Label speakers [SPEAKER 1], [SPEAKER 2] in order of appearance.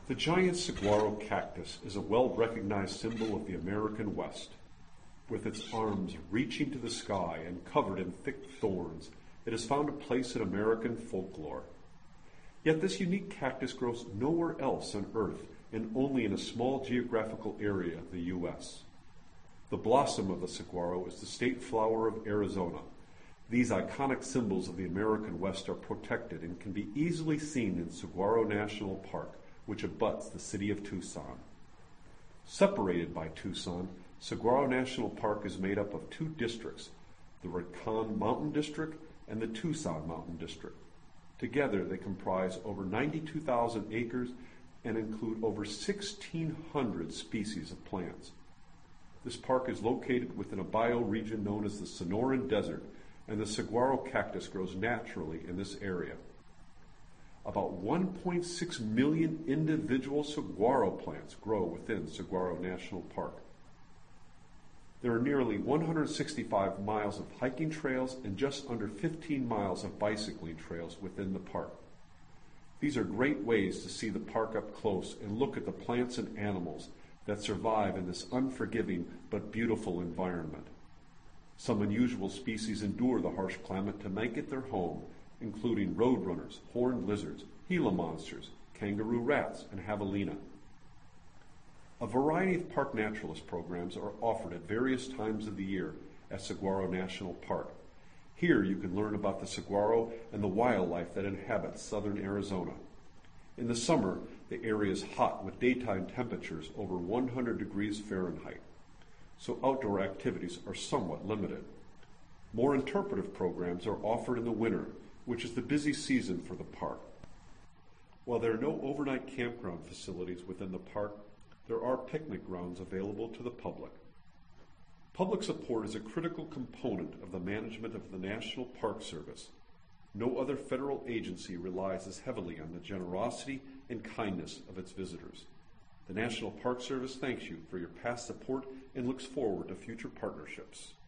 [SPEAKER 1] The giant saguaro cactus is a well-recognized symbol of the American West. With its arms reaching to the sky and covered in thick thorns, it has found a place in American folklore. Yet this unique cactus grows nowhere else on Earth and only in a small geographical area of the U.S. The blossom of the saguaro is the state flower of Arizona. These iconic symbols of the American West are protected and can be easily seen in Saguaro National Park, which abuts the city of Tucson. Separated by Tucson, Saguaro National Park is made up of two districts, the Rincon Mountain District and the Tucson Mountain District. Together, they comprise over 92,000 acres and include over 1,600 species of plants. This park is located within a bioregion known as the Sonoran Desert, and the saguaro cactus grows naturally in this area. About 1.6 million individual saguaro plants grow within Saguaro National Park. There are nearly 165 miles of hiking trails and just under 15 miles of bicycling trails within the park. These are great ways to see the park up close and look at the plants and animals that survive in this unforgiving but beautiful environment. Some unusual species endure the harsh climate to make it their home, including roadrunners, horned lizards, Gila monsters, kangaroo rats, and javelina. A variety of park naturalist programs are offered at various times of the year at Saguaro National Park. Here you can learn about the saguaro and the wildlife that inhabits southern Arizona. In the summer, the area is hot with daytime temperatures over 100 degrees Fahrenheit, so outdoor activities are somewhat limited. More interpretive programs are offered in the winter, which is the busy season for the park. While there are no overnight campground facilities within the park, there are picnic grounds available to the public. Public support is a critical component of the management of the National Park Service. No other federal agency relies as heavily on the generosity and kindness of its visitors. The National Park Service thanks you for your past support and looks forward to future partnerships.